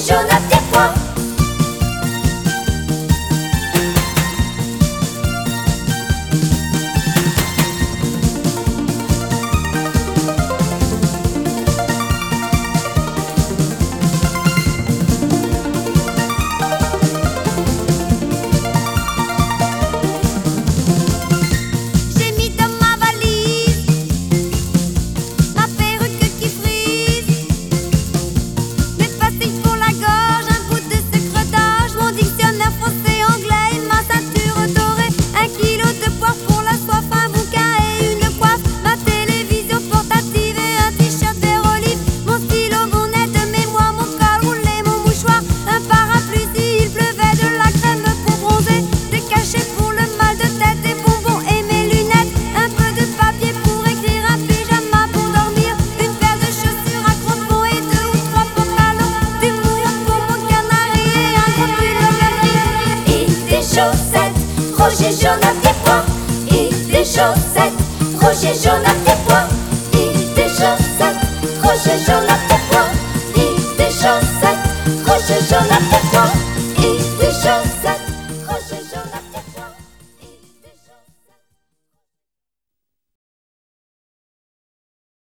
jaune à tes points. J'ai mis dans ma valise ma perruque qui frise, mes pastilles pour la gorge, un bout de sucre d'orge, mon dictionnaire français-anglais, ma ceinture dorée, 1 kilo de poire pour la soif, un bouquin et une coiffe, ma télévision portative et un t-shirt vert olive, mon stylo, mon aide de mémoire, mon col roulé, mon mouchoir, un parapluie s'il pleuvait, de la crème pour bronzer, des cachets pour le mal de tête, des bonbons et mes lunettes, un peu de papier pour écrire, un pyjama pour dormir, une paire de chaussures à crampons et 2 ou 3 pantalons, du mouillon pour mon canari et un gros pull gris. Et des chaussettes, Roger jaune à tes points. Et des chaussettes, Roger jaune à tes points. Et des chaussettes, Roger jaune à tes points. Et des chaussettes, Roger jaune à tes points.